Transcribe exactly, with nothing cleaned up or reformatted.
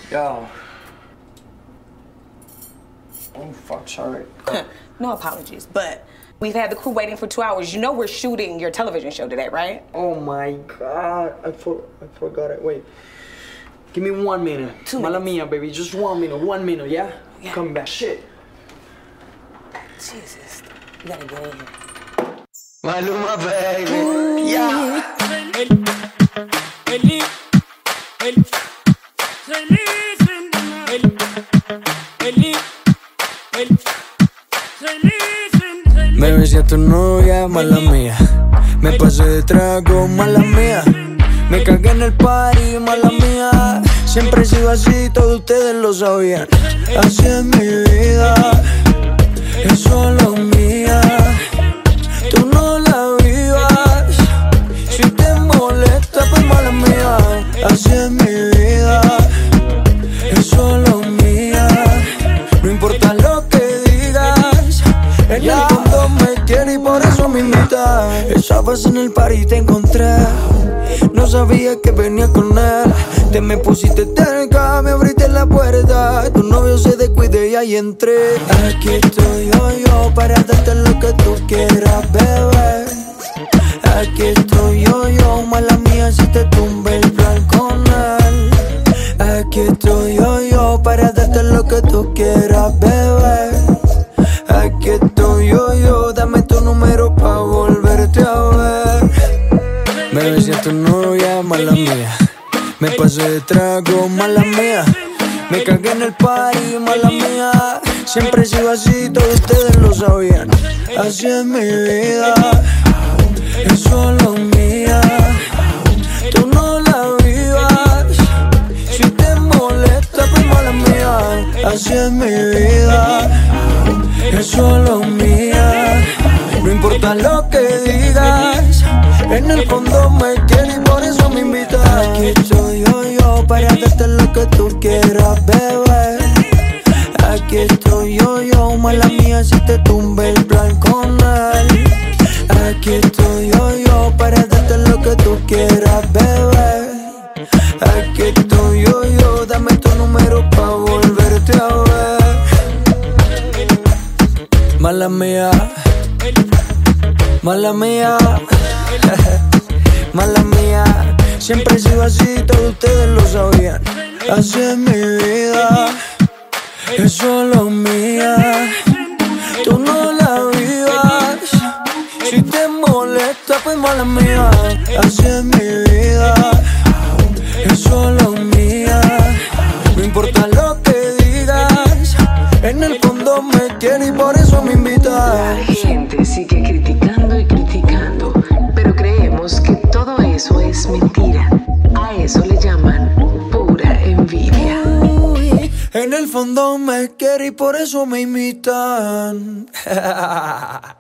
Yo. Oh, fuck, sorry. No apologies, but we've had the crew waiting for two hours. You know we're shooting your television show today, right? Oh, my God. I, for I forgot it. Wait. Give me one minute. Two Mala minutes. mia, baby. Just one minute. One minute, yeah? Yeah. Come back. Shit. Jesus. You gotta get in here. Maluma, baby. Yeah. Me besé a tu novia, mala mía. Me pasé de trago, mala mía. Me cagué en el party, mala mía. Siempre he sido así, todos ustedes lo sabían. Así es mi vida, es solo mía. Tú no la vivas, si te molesta, pues mala mía. Así es mi vida, es solo mía. No importa lo que digas, en el fondo me quiere y por eso me invita. Estabas en el party y te encontré. No sabía que venía con él. Te me pusiste cerca, me abriste la puerta. Tu novio se descuide y ahí entré. Aquí estoy yo, yo, para darte lo que tú quieras, bebé. Aquí estoy yo, yo, mala mía si te tumbe el plan con él. Aquí estoy yo, yo, para darte lo que tú quieras, bebé. Aquí estoy yo, yo, dame tu número pa' volverte a ver. Me besé a tu novia, mala mía. Me pasé de trago, mala mía. Me cagué en el party, mala mía. Siempre he sido así, todos ustedes lo sabían. Así es mi vida, es solo mía. Tú no la vivas, si te molesta, pues mala mía. Así es mi vida, es solo mía. No importa lo que digas, en el fondo me quieres y por eso me invitas. Aquí estoy yo, yo, para darte lo que tú quieras, bebé. Aquí estoy yo, yo, mala mía si te tumbe el plan con él. Aquí estoy yo, yo, para darte lo que tú quieras, bebé. Aquí estoy yo, yo, dame tu número pa' volverte a ver. Mala mía, mala mía, mala mía. Siempre he sido así, todos ustedes lo sabían. Así es mi vida, es solo mía. Tú no la vivas, si te molesta, pues mala mía. Así es mi vida, es solo mía. No importa lo que digas, en el fondo me quiere y por eso me invita. La gente sigue criticando y criticando, pero creemos que todo eso es mentira. A eso le llaman pura envidia. Uy, en el fondo me quiere y por eso me imitan.